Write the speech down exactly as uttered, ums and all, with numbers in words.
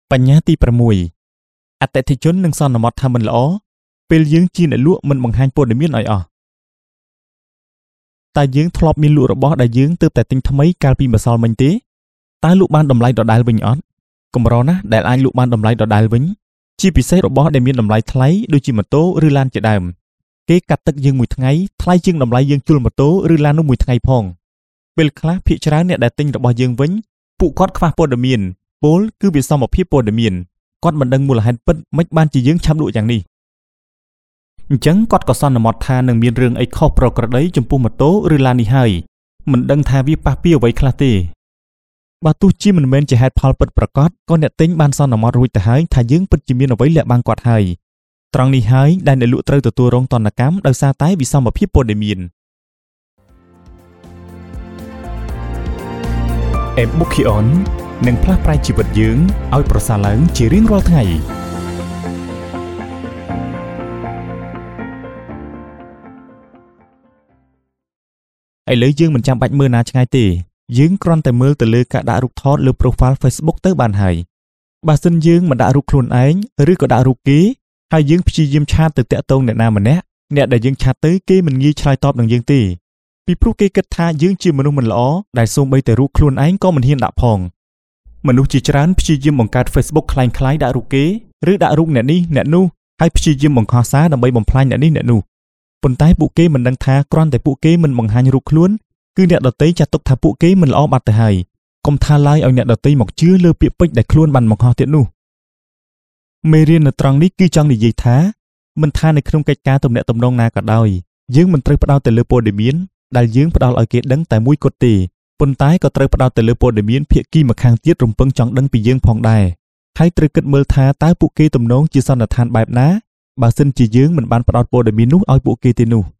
បញ្ញាទីប្រាំមួយអតិថិជននឹងសន្មតថាមិនល្អពេលយើងជាអ្នកលក់មិនបង្ហាញព័ត៌មានឲ្យអស់តែយើងធ្លាប់មានលក់របស់ដែលយើងទើបតែទិញថ្មីកាលពីម្សិលមិញទេតើលក់បានតម្លៃដដែលវិញអត់កម្រណាស់ដែលអាចលក់បានតម្លៃដដែលវិញជាពិសេសរបស់ដែលមានតម្លៃថ្លៃដូចជាម៉ូតូឬឡានជាដើមគេកាត់ទឹកយើងមួយថ្ងៃថ្លៃជាងតម្លៃយើងជួលម៉ូតូឬឡាននោះមួយថ្ងៃផងពេលខ្លះភាគច្រើនអ្នកដែលទិញរបស់យើងវិញពួកគាត់ខ្វះព័ត៌មានពោលគឺវាសមភាពព័ត៌មានគាត់មិនដឹងមូលហេតុពិតមិនបានជាយើងឆាប់លក់យ៉ាងនេះអញ្ចឹងគាត់ក៏សន្មតថានឹងមានរឿងអីខុសប្រក្រតីចំពោះម៉ូតូឬឡាននេះហើយមិនដឹងថាវាប៉ះពាល់អ្វីខ្លះទេបើទោះជាមិនមែនជាហេតុផលពិតប្រាកដក៏អ្នកទិញបានសន្មតរួចទៅហើយថាយើងពិតជាមានអ្វីលាក់បាំងគាត់ហើយត្រង់នេះហើយដែលអ្នកលក់ត្រូវទទួលរងទណ្ឌកម្មដោយសារតែវិសមភាពព័ត៌មាន Ebukion នឹងផ្លាស់ប្រែជីវិតយើងឲ្យប្រសើរឡើងជារៀងរាល់ថ្ងៃឥឡូវយើងមិនចាំបាច់មើលណាឆ្ងាយទេយើងគ្រាន់តែមើលទៅលើការដាក់រូបថតលើ profile Facebook ទៅបានហើយបើសិនយើងមិនដាក់រូបខ្លួនឯងឬក៏ដាក់រូបគេហើយយើងព្យាយាមឆាតទៅតាក់ទងអ្នកណាម្នាក់អ្នកដែលយើងឆាតទៅគេមិនងាយឆ្លើយតបនឹងយើងទេពីព្រោះគេគិតថាយើងជាមនុស្សមិនល្អដែលសូម្បីតែរូបខ្លួនឯងក៏មិនហ៊ានដាក់ផងមនុស្សជាច្រើនព្យាយាមបង្កើត Facebook คล้ายៗដាក់រូបគេឬដាក់រូបអ្នកនេះអ្នកនោះហើយព្យាយាមបង្ខំសារដើម្បីបំផ្លាញអ្នកនេះអ្នកនោះប៉ុន្តែពួកគេមិនដឹងថាគ្រាន់តែពួកគេមិនបង្ហាញរូបខ្លួនគឺអ្នកដទៃចាត់ទុកថាពួកគេមិនល្អបាត់ទៅហើយកុំថាឡើយឲ្យអ្នកដទៃមកជឿលើពាក្យពេចន៍ដែលខ្លួនបានបង្ហោះទៀតនោះមេរៀននៅត្រង់នេះគឺចង់និយាយថាមិនថានៅក្នុងកិច្ចការទំនាក់ទំនងណាក៏ដោយយើងមិនត្រូវផ្ដោតទៅលើព័ត៌មានដែលយើងផ្ដល់ឲ្យគេដឹងតែមួយគត់ទេប៉ុន្តែក៏ត្រូវផ្ដោតទៅលើព័ត៌មានភាគីម្ខាងទៀតរំពឹងចង់ដឹងពីយើងផងដែរហើយត្រូវគិតមើលថាតើពួកគេទំនងជាសន្និដ្ឋានបែបណាបើសិនជាយើងមិនបានផ្ដល់ព័ត៌មាននោះឲ្យពួកគេទេនោះ